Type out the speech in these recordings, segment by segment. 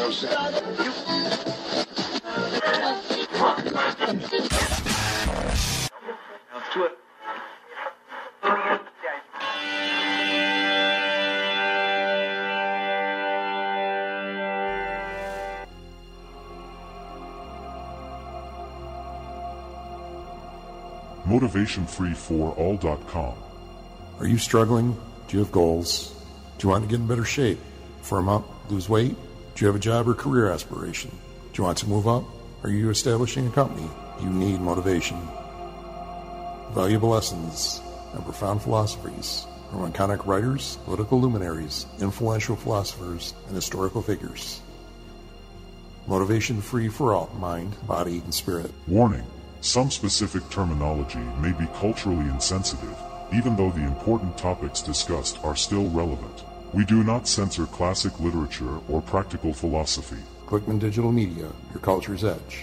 MotivationFreeForAll.com. Are you struggling? Do you have goals? Do you want to get in better shape? Firm up? Lose weight? Do you have a job or career aspiration? Do you want to move up? Are you establishing a company? You need motivation. Valuable lessons and profound philosophies from iconic writers, political luminaries, influential philosophers, and historical figures. Motivation free for all, mind, body, and spirit. Warning: some specific terminology may be culturally insensitive, even though the important topics discussed are still relevant. We do not censor classic literature or practical philosophy. Clickman Digital Media, your culture's edge.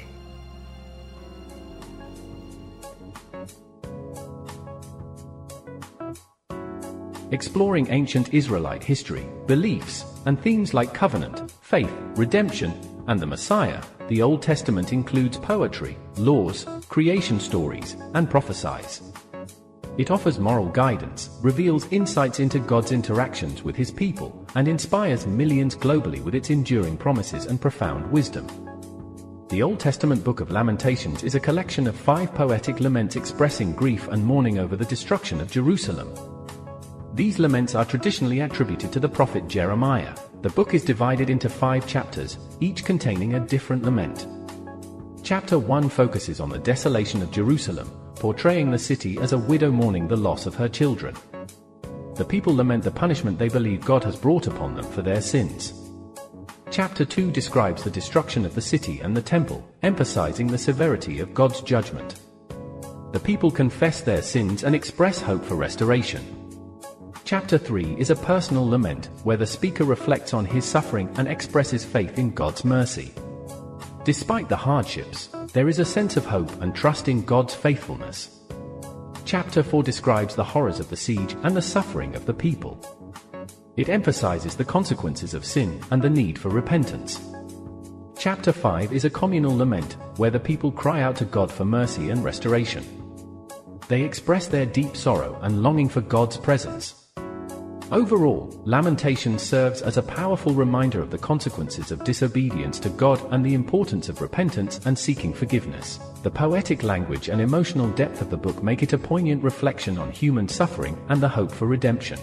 Exploring ancient Israelite history, beliefs, and themes like covenant, faith, redemption, and the Messiah, the Old Testament includes poetry, laws, creation stories, and prophecies. It offers moral guidance, reveals insights into God's interactions with His people, and inspires millions globally with its enduring promises and profound wisdom. The Old Testament Book of Lamentations is a collection of 5 poetic laments expressing grief and mourning over the destruction of Jerusalem. These laments are traditionally attributed to the prophet Jeremiah. The book is divided into 5 chapters, each containing a different lament. Chapter 1 focuses on the desolation of Jerusalem, portraying the city as a widow mourning the loss of her children. The people lament the punishment they believe God has brought upon them for their sins. Chapter 2 describes the destruction of the city and the temple, emphasizing the severity of God's judgment. The people confess their sins and express hope for restoration. Chapter 3 is a personal lament, where the speaker reflects on his suffering and expresses faith in God's mercy. Despite the hardships, there is a sense of hope and trust in God's faithfulness. Chapter 4 describes the horrors of the siege and the suffering of the people. It emphasizes the consequences of sin and the need for repentance. Chapter 5 is a communal lament, where the people cry out to God for mercy and restoration. They express their deep sorrow and longing for God's presence. Overall, Lamentations serves as a powerful reminder of the consequences of disobedience to God and the importance of repentance and seeking forgiveness. The poetic language and emotional depth of the book make it a poignant reflection on human suffering and the hope for redemption.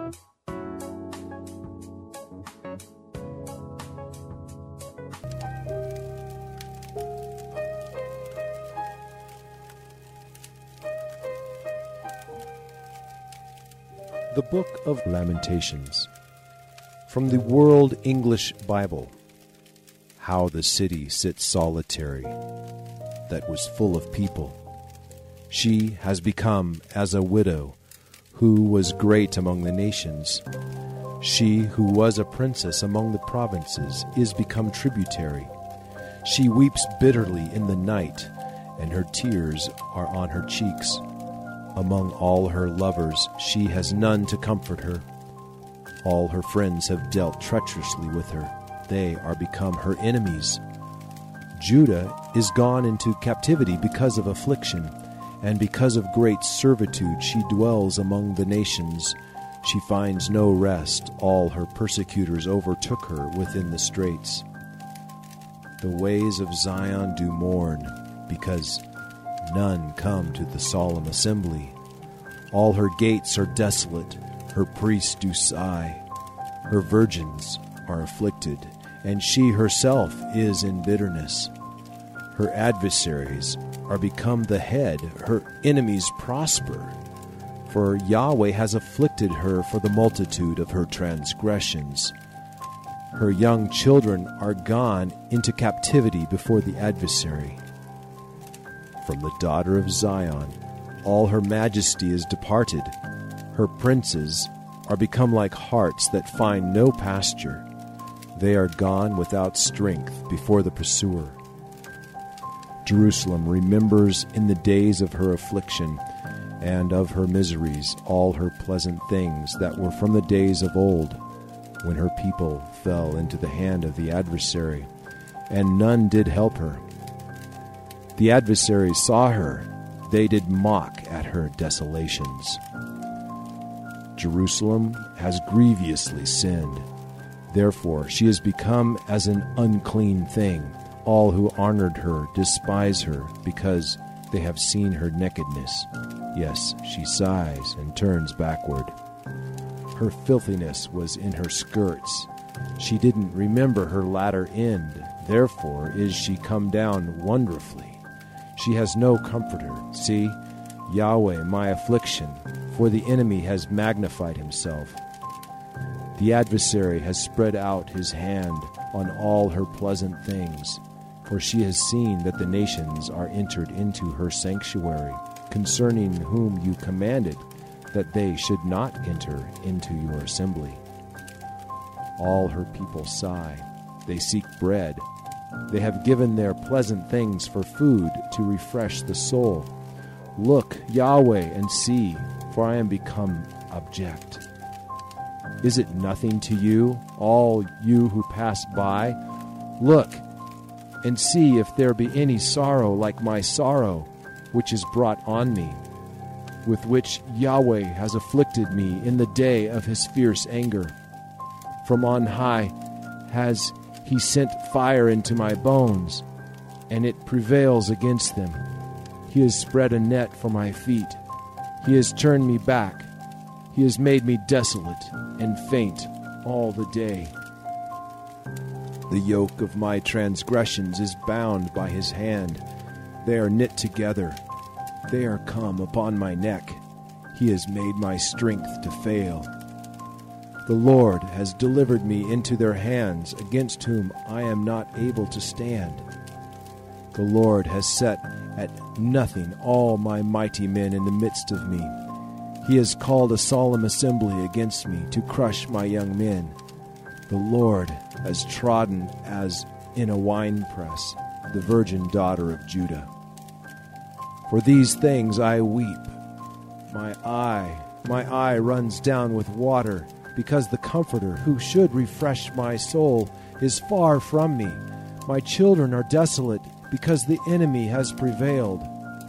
The Book of Lamentations. From the World English Bible. How the city sits solitary, that was full of people. She has become as a widow, who was great among the nations. She who was a princess among the provinces is become tributary. She weeps bitterly in the night, and her tears are on her cheeks. Among all her lovers, she has none to comfort her. All her friends have dealt treacherously with her. They are become her enemies. Judah is gone into captivity because of affliction, and because of great servitude she dwells among the nations. She finds no rest. All her persecutors overtook her within the straits. The ways of Zion do mourn, because none come to the solemn assembly. All her gates are desolate, her priests do sigh. Her virgins are afflicted, and she herself is in bitterness. Her adversaries are become the head, her enemies prosper. For Yahweh has afflicted her for the multitude of her transgressions. Her young children are gone into captivity before the adversary. From the daughter of Zion, all her majesty is departed. Her princes are become like harts that find no pasture. They are gone without strength before the pursuer. Jerusalem remembers in the days of her affliction and of her miseries all her pleasant things that were from the days of old. when her people fell into the hand of the adversary, and none did help her. The adversaries saw her, they did mock at her desolations. Jerusalem has grievously sinned. Therefore she has become as an unclean thing. All who honored her despise her, because they have seen her nakedness. Yes, she sighs and turns backward. Her filthiness was in her skirts. She didn't remember her latter end. Therefore is she come down wonderfully. She has no comforter. See, Yahweh, my affliction, for the enemy has magnified himself. The adversary has spread out his hand on all her pleasant things, for she has seen that the nations are entered into her sanctuary, concerning whom you commanded that they should not enter into your assembly. All her people sigh, they seek bread. They have given their pleasant things for food to refresh the soul. Look, Yahweh, and see, for I am become abject. Is it nothing to you, all you who pass by? Look, and see if there be any sorrow like my sorrow, which is brought on me, with which Yahweh has afflicted me in the day of his fierce anger. From on high has he sent fire into my bones, and it prevails against them. He has spread a net for my feet. He has turned me back. He has made me desolate and faint all the day. The yoke of my transgressions is bound by his hand. They are knit together. They are come upon my neck. He has made my strength to fail. The Lord has delivered me into their hands, against whom I am not able to stand. The Lord has set at nothing all my mighty men in the midst of me. He has called a solemn assembly against me to crush my young men. The Lord has trodden as in a winepress the virgin daughter of Judah. For these things I weep. My eye runs down with water, because the Comforter who should refresh my soul is far from me. My children are desolate, because the enemy has prevailed.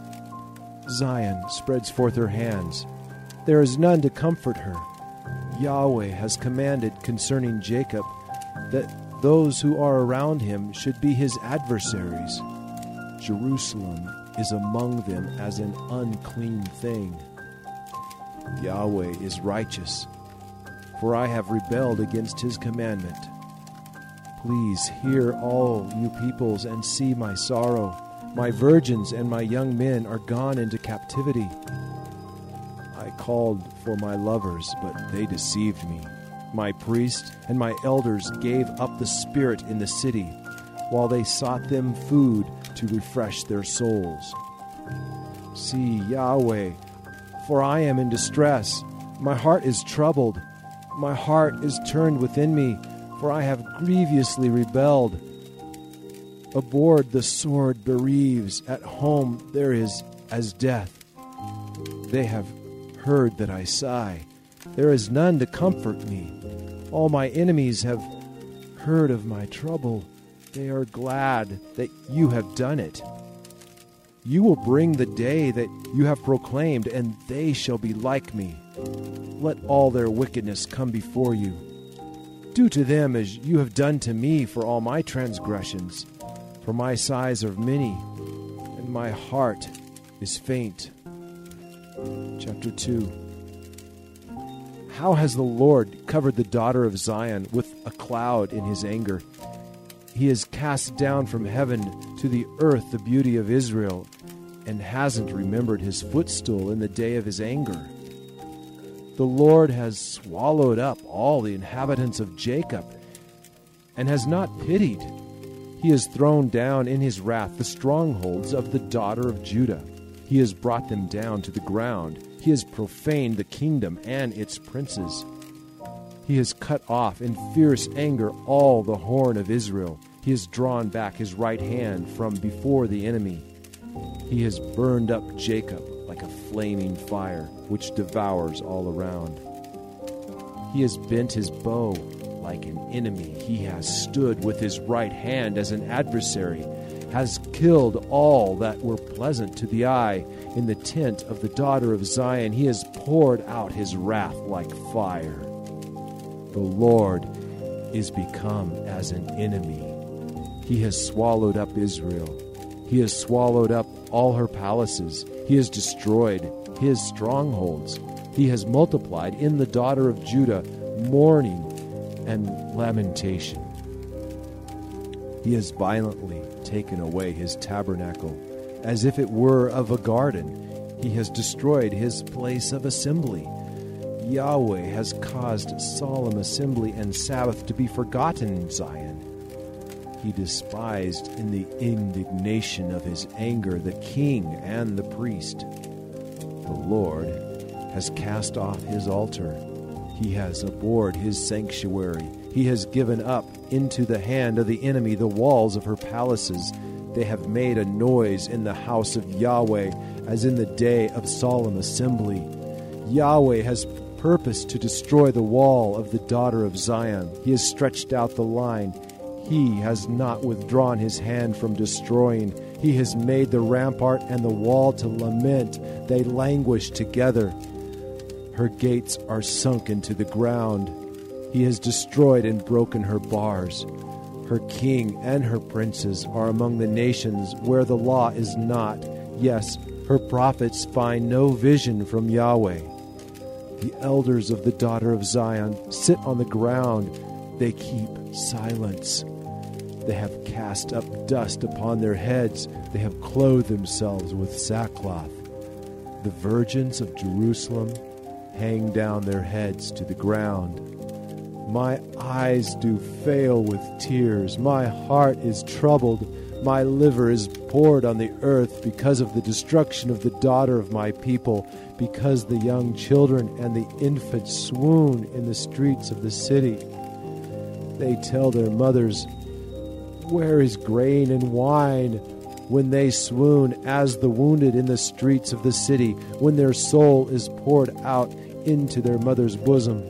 Zion spreads forth her hands. There is none to comfort her. Yahweh has commanded concerning Jacob that those who are around him should be his adversaries. Jerusalem is among them as an unclean thing. Yahweh is righteous, for I have rebelled against his commandment. Please hear, all you peoples, and see my sorrow. My virgins and my young men are gone into captivity. I called for my lovers, but they deceived me. My priests and my elders gave up the spirit in the city, while they sought them food to refresh their souls. See, Yahweh, for I am in distress. My heart is troubled. My heart is turned within me, for I have grievously rebelled. Abroad the sword bereaves, at home there is as death. They have heard that I sigh. There is none to comfort me. All my enemies have heard of my trouble. They are glad that you have done it. You will bring the day that you have proclaimed, and they shall be like me. Let all their wickedness come before you. Do to them as you have done to me for all my transgressions, for my sighs are many, and my heart is faint. Chapter 2. How has the Lord covered the daughter of Zion with a cloud in his anger? He has cast down from heaven to the earth the beauty of Israel, and hasn't remembered his footstool in the day of his anger. The Lord has swallowed up all the inhabitants of Jacob, and has not pitied. He has thrown down in his wrath the strongholds of the daughter of Judah. He has brought them down to the ground. He has profaned the kingdom and its princes. He has cut off in fierce anger all the horn of Israel. He has drawn back his right hand from before the enemy. He has burned up Jacob like a flaming fire, which devours all around. He has bent his bow like an enemy. He has stood with his right hand as an adversary, has killed all that were pleasant to the eye. In the tent of the daughter of Zion, he has poured out his wrath like fire. The Lord is become as an enemy. He has swallowed up Israel. He has swallowed up all her palaces. He has destroyed his strongholds. He has multiplied in the daughter of Judah mourning and lamentation. He has violently taken away his tabernacle, as if it were of a garden. He has destroyed his place of assembly. Yahweh has caused solemn assembly and Sabbath to be forgotten in Zion. He despised in the indignation of his anger the king and the priest. The Lord has cast off his altar. He has abhorred his sanctuary. He has given up into the hand of the enemy the walls of her palaces. They have made a noise in the house of Yahweh, as in the day of solemn assembly. Yahweh has purposed to destroy the wall of the daughter of Zion. He has stretched out the line. He has not withdrawn his hand from destroying. He has made the rampart and the wall to lament. They languish together. Her gates are sunk into the ground. He has destroyed and broken her bars. Her king and her princes are among the nations where the law is not. Yes, her prophets find no vision from Yahweh. The elders of the daughter of Zion sit on the ground. They keep silence. They have cast up dust upon their heads. They have clothed themselves with sackcloth. The virgins of Jerusalem hang down their heads to the ground. My eyes do fail with tears. My heart is troubled. My liver is poured on the earth because of the destruction of the daughter of my people, because the young children and the infants swoon in the streets of the city. They tell their mothers, "Where is grain and wine?" when they swoon as the wounded in the streets of the city, when their soul is poured out into their mother's bosom.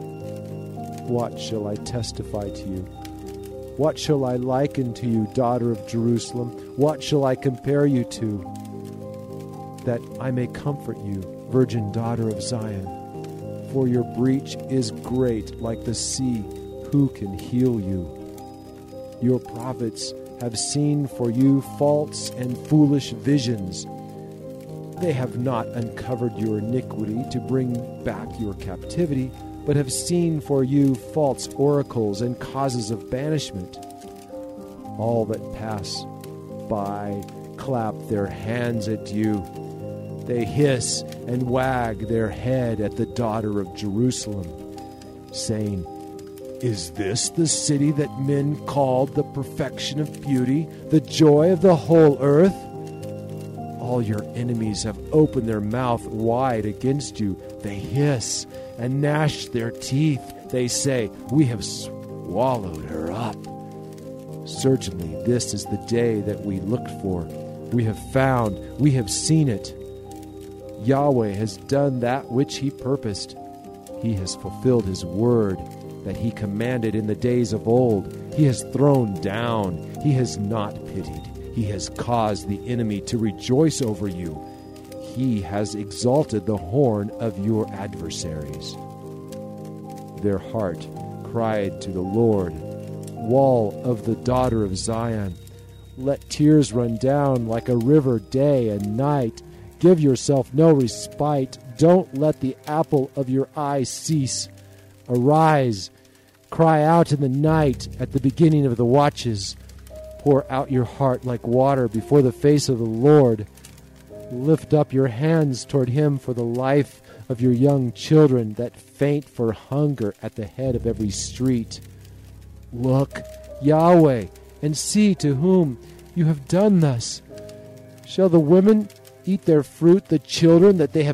What shall I testify to you? What shall I liken to you, daughter of Jerusalem? What shall I compare you to? That I may comfort you, virgin daughter of Zion. For your breach is great like the sea. Who can heal you? Your prophets have seen for you false and foolish visions. They have not uncovered your iniquity to bring back your captivity, but have seen for you false oracles and causes of banishment. All that pass by clap their hands at you. They hiss and wag their head at the daughter of Jerusalem, saying, "Is this the city that men called the perfection of beauty, the joy of the whole earth?" All your enemies have opened their mouth wide against you. They hiss and gnash their teeth. They say, "We have swallowed her up." Certainly this is the day that we looked for. We have found, we have seen it. Yahweh has done that which he purposed. He has fulfilled his word that he commanded in the days of old. He has thrown down. He has not pitied. He has caused the enemy to rejoice over you. He has exalted the horn of your adversaries. Their heart cried to the Lord, wall of the daughter of Zion. Let tears run down like a river day and night. Give yourself no respite. Don't let the apple of your eye cease. Arise, cry out in the night at the beginning of the watches. Pour out your heart like water before the face of the Lord. Lift up your hands toward him for the life of your young children that faint for hunger at the head of every street. Look, Yahweh, and see to whom you have done thus. Shall the women eat their fruit, the children that they have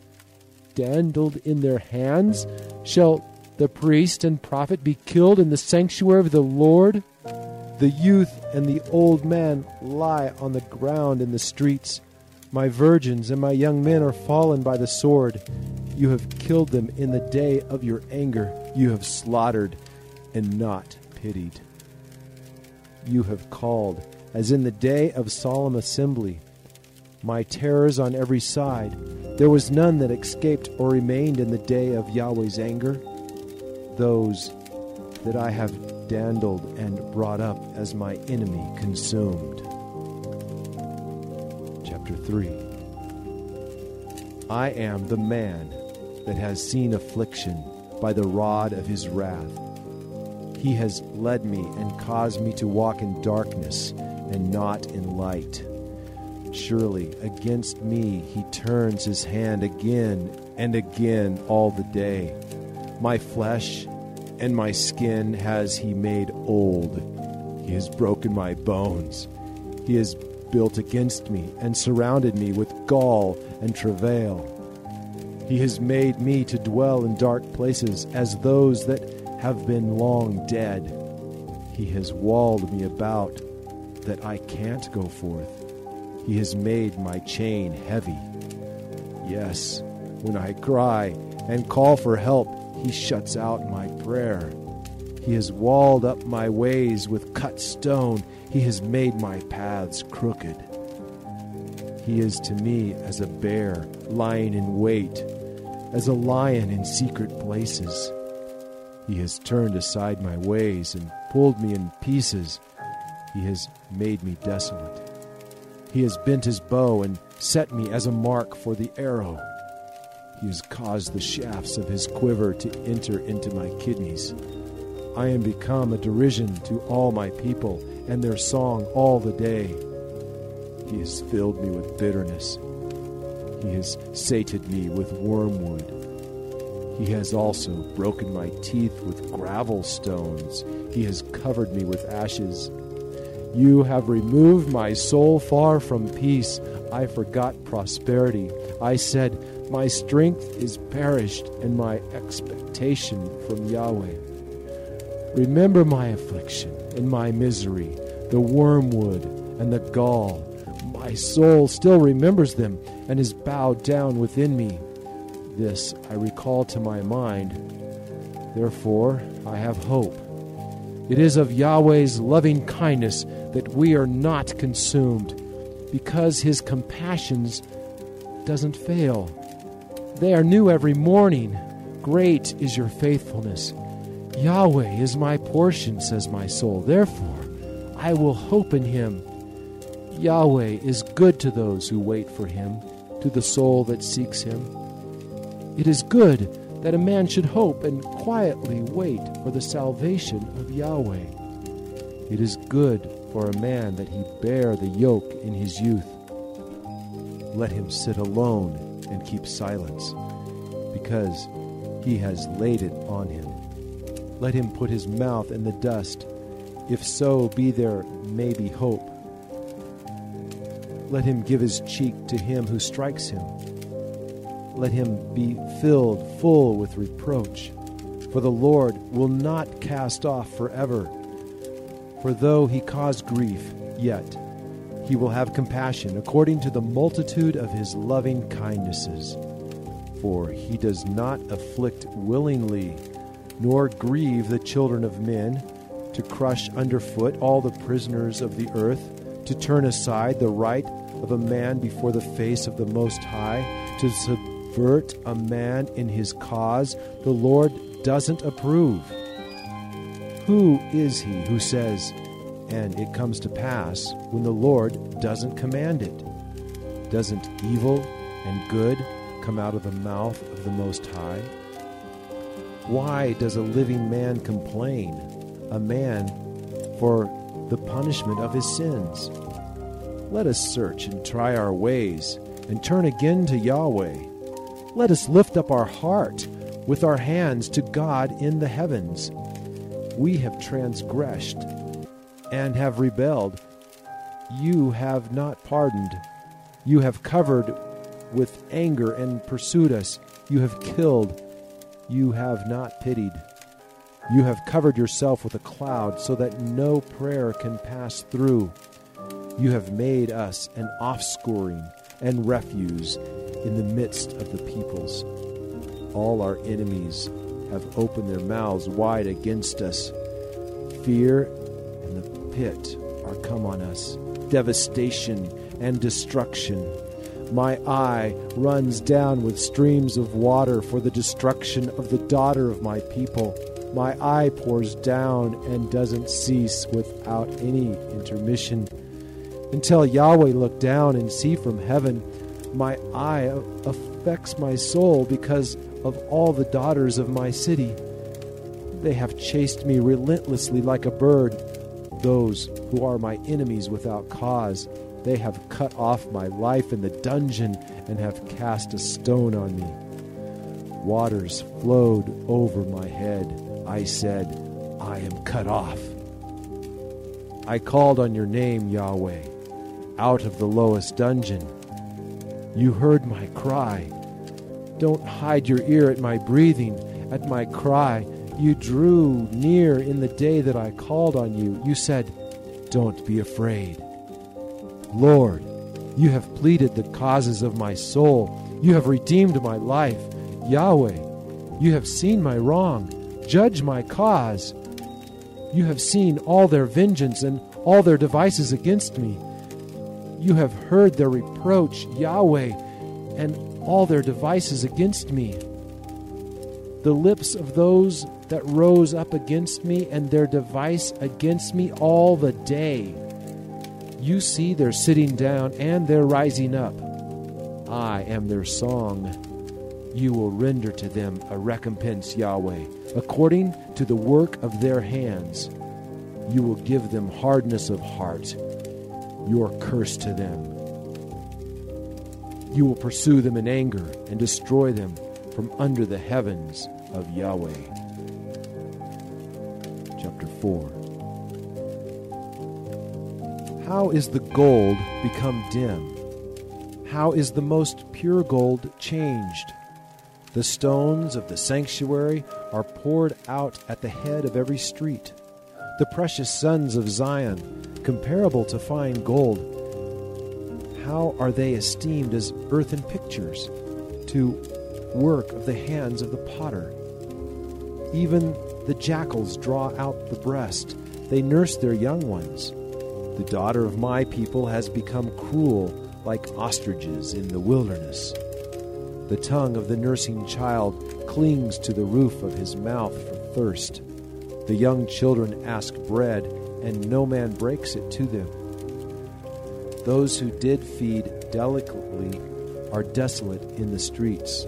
dandled in their hands? Shall the priest and prophet be killed in the sanctuary of the Lord? The youth and the old man lie on the ground in the streets. My virgins and my young men are fallen by the sword. You have killed them in the day of your anger. You have slaughtered and not pitied. You have called, as in the day of solemn assembly, my terrors on every side. There was none that escaped or remained in the day of Yahweh's anger. Those that I have dandled and brought up as my enemy consumed. Chapter 3. I am the man that has seen affliction by the rod of his wrath. He has led me and caused me to walk in darkness and not in light. Surely against me he turns his hand again and again all the day. My flesh and my skin has he made old. He has broken my bones. He has built against me and surrounded me with gall and travail. He has made me to dwell in dark places as those that have been long dead. He has walled me about that I can't go forth. He has made my chain heavy. Yes, when I cry and call for help, he shuts out my prayer. He has walled up my ways with cut stone. He has made my paths crooked. He is to me as a bear lying in wait, as a lion in secret places. He has turned aside my ways and pulled me in pieces. He has made me desolate. He has bent his bow and set me as a mark for the arrow. He has caused the shafts of his quiver to enter into my kidneys. I am become a derision to all my people, and their song all the day. He has filled me with bitterness. He has sated me with wormwood. He has also broken my teeth with gravel stones. He has covered me with ashes. You have removed my soul far from peace. I forgot prosperity. I said, my strength is perished, and my expectation from Yahweh. Remember my affliction and my misery, the wormwood and the gall. My soul still remembers them and is bowed down within me. This I recall to my mind. Therefore I have hope. It is of Yahweh's loving kindness that we are not consumed, because his compassions doesn't fail. They are new every morning. Great is your faithfulness. Yahweh is my portion, says my soul. Therefore I will hope in him. Yahweh is good to those who wait for him, to the soul that seeks him. It is good that a man should hope and quietly wait for the salvation of Yahweh. It is good for a man that he bear the yoke in his youth. Let him sit alone and keep silence, because he has laid it on him. Let him put his mouth in the dust, if so be there may be hope. Let him give his cheek to him who strikes him. Let him be filled full with reproach. For the Lord will not cast off forever. For though he cause grief, yet he will have compassion according to the multitude of his loving kindnesses. For he does not afflict willingly, nor grieve the children of men, to crush underfoot all the prisoners of the earth, to turn aside the right of a man before the face of the Most High, to subvert a man in his cause. The Lord doesn't approve. Who is he who says, and it comes to pass, when the Lord doesn't command it? Doesn't evil and good come out of the mouth of the Most High? Why does a living man complain, a man for the punishment of his sins? Let us search and try our ways, and turn again to Yahweh. Let us lift up our heart with our hands to God in the heavens. We have transgressed and have rebelled. You have not pardoned. You have covered with anger and pursued us. You have killed. You have not pitied. You have covered yourself with a cloud so that no prayer can pass through. You have made us an offscouring and refuse in the midst of the peoples. All our enemies have opened their mouths wide against us. Fear and the pit are come on us, devastation and destruction. My eye runs down with streams of water for the destruction of the daughter of my people. My eye pours down and doesn't cease without any intermission. Until Yahweh look down and see from heaven, my eye affects my soul because of all the daughters of my city. They have chased me relentlessly like a bird, those who are my enemies without cause. They have cut off my life in the dungeon and have cast a stone on me. Waters flowed over my head. I said, I am cut off. I called on your name, Yahweh, out of the lowest dungeon. You heard my cry. Don't hide your ear at my breathing, at my cry. You drew near in the day that I called on you. You said, don't be afraid. Lord, you have pleaded the causes of my soul. You have redeemed my life. Yahweh, you have seen my wrong. Judge my cause. You have seen all their vengeance and all their devices against me. You have heard their reproach, Yahweh, and all their devices against me. The lips of those that rose up against me and their device against me all the day. You see their sitting down and their rising up. I am their song. You will render to them a recompense, Yahweh, according to the work of their hands. You will give them hardness of heart, your curse to them. You will pursue them in anger and destroy them from under the heavens of Yahweh. Chapter 4. How is the gold become dim? How is the most pure gold changed? The stones of the sanctuary are poured out at the head of every street. The precious sons of Zion, comparable to fine gold, how are they esteemed as earthen pictures, to work of the hands of the potter? Even the jackals draw out the breast. They nurse their young ones. The daughter of my people has become cruel, like ostriches in the wilderness. The tongue of the nursing child clings to the roof of his mouth for thirst. The young children ask bread, and no man breaks it to them. Those who did feed delicately are desolate in the streets.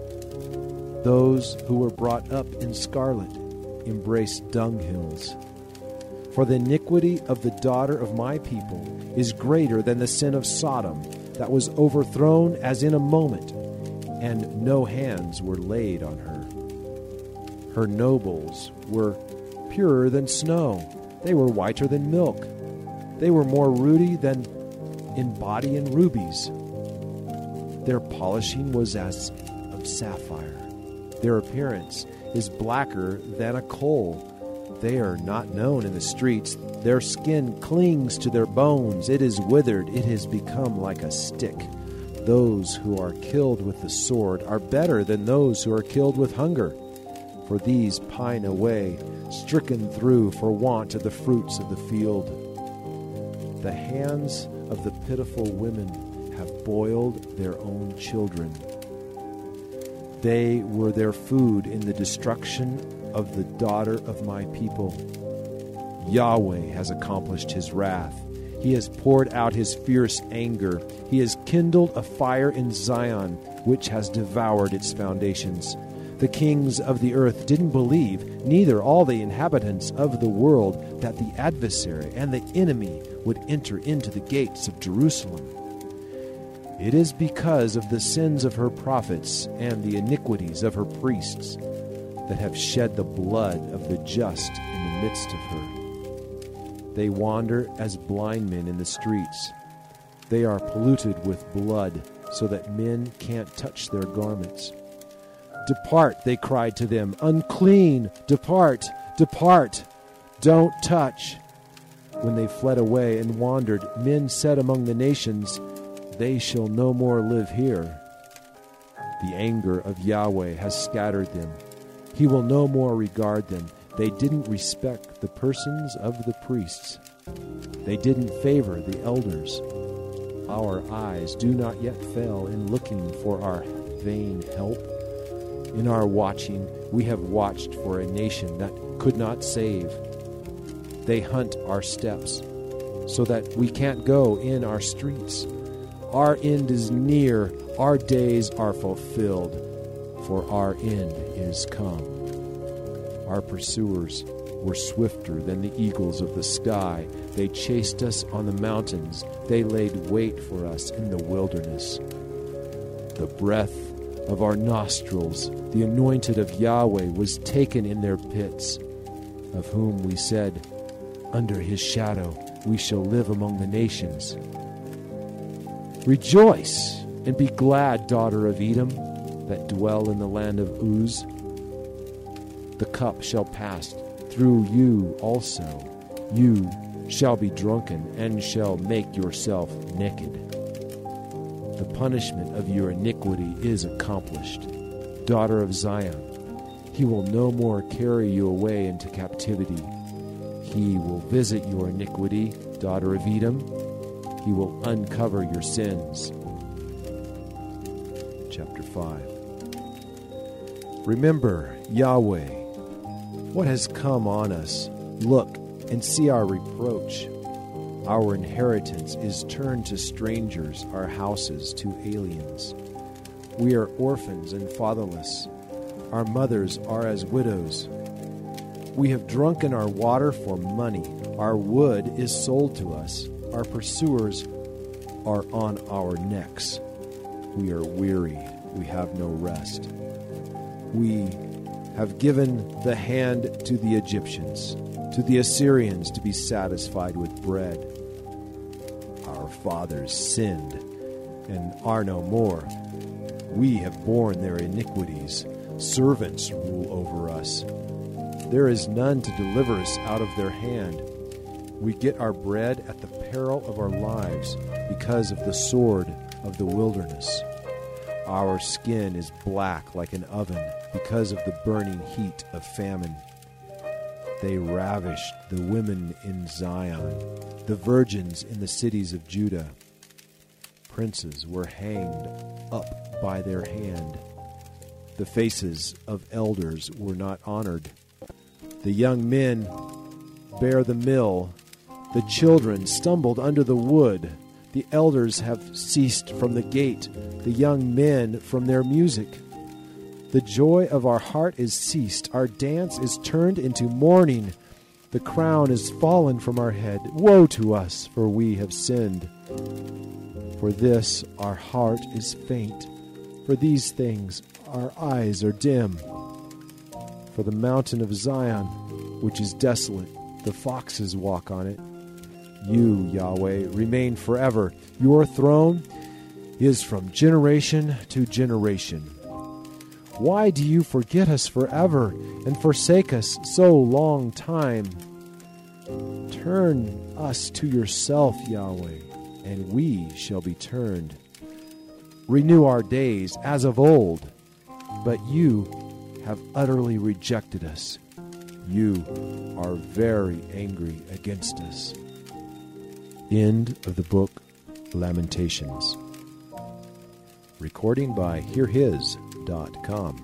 Those who were brought up in scarlet embrace dunghills. For the iniquity of the daughter of my people is greater than the sin of Sodom, that was overthrown as in a moment, and no hands were laid on her. Her nobles were purer than snow. They were whiter than milk. They were more ruddy than in body and rubies. Their polishing was as of sapphire. Their appearance is blacker than a coal. They are not known in the streets. Their skin clings to their bones. It is withered. It has become like a stick. Those who are killed with the sword are better than those who are killed with hunger. For these pine away, stricken through for want of the fruits of the field. The hands of the pitiful women have boiled their own children. They were their food in the destruction of the daughter of my people. Yahweh has accomplished his wrath. He has poured out his fierce anger. He has kindled a fire in Zion, which has devoured its foundations. The kings of the earth didn't believe, neither all the inhabitants of the world, that the adversary and the enemy would enter into the gates of Jerusalem. It is because of the sins of her prophets and the iniquities of her priests that have shed the blood of the just in the midst of her. They wander as blind men in the streets. They are polluted with blood, so that men can't touch their garments. Depart, they cried to them. Unclean, depart, depart, don't touch. When they fled away and wandered, men said among the nations, they shall no more live here. The anger of Yahweh has scattered them. He will no more regard them. They didn't respect the persons of the priests. They didn't favor the elders. Our eyes do not yet fail in looking for our vain help. In our watching, we have watched for a nation that could not save. They hunt our steps so that we can't go in our streets. Our end is near, our days are fulfilled, for our end is come. Our pursuers were swifter than the eagles of the sky. They chased us on the mountains. They laid wait for us in the wilderness. The breath of our nostrils, the anointed of Yahweh, was taken in their pits, of whom we said, under his shadow we shall live among the nations. Rejoice and be glad, daughter of Edom, that dwell in the land of Uz. The cup shall pass through you also. You shall be drunken and shall make yourself naked. The punishment of your iniquity is accomplished, daughter of Zion. He will no more carry you away into captivity. He will visit your iniquity, daughter of Edom. He will uncover your sins. Chapter 5. Remember, Yahweh, what has come on us. Look and see our reproach. Our inheritance is turned to strangers, our houses to aliens. We are orphans and fatherless. Our mothers are as widows. We have drunken our water for money. Our wood is sold to us. Our pursuers are on our necks. We are weary. We have no rest. We have given the hand to the Egyptians, to the Assyrians to be satisfied with bread. Our fathers sinned and are no more. We have borne their iniquities. Servants rule over us. There is none to deliver us out of their hand. We get our bread at the peril of our lives because of the sword of the wilderness. Our skin is black like an oven because of the burning heat of famine. They ravished the women in Zion, the virgins in the cities of Judah. Princes were hanged up by their hand. The faces of elders were not honored. The young men bear the mill. The children stumbled under the wood. The elders have ceased from the gate, the young men from their music. The joy of our heart is ceased. Our dance is turned into mourning. The crown is fallen from our head. Woe to us, for we have sinned. For this our heart is faint. For these things our eyes are dim. For the mountain of Zion, which is desolate, the foxes walk on it. You, Yahweh, remain forever. Your throne is from generation to generation. Why do you forget us forever and forsake us so long time? Turn us to yourself, Yahweh, and we shall be turned. Renew our days as of old, but you have utterly rejected us. You are very angry against us. End of the book Lamentations. Recording by HearHis.com.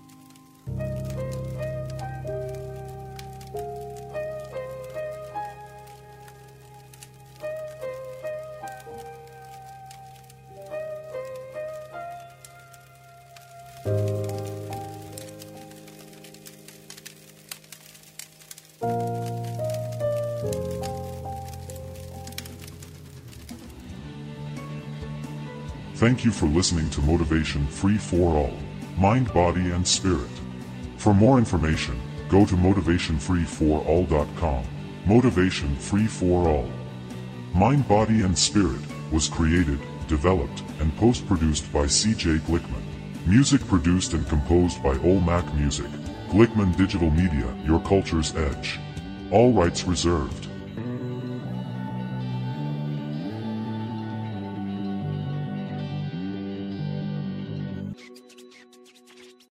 Thank you for listening to Motivation Free for All, Mind, Body, and Spirit. For more information, go to motivationfreeforall.com. Motivation Free for All. Mind, Body, and Spirit was created, developed, and post-produced by C.J. Glickman. Music produced and composed by Olmac Music. Glickman Digital Media, your culture's edge. All rights reserved.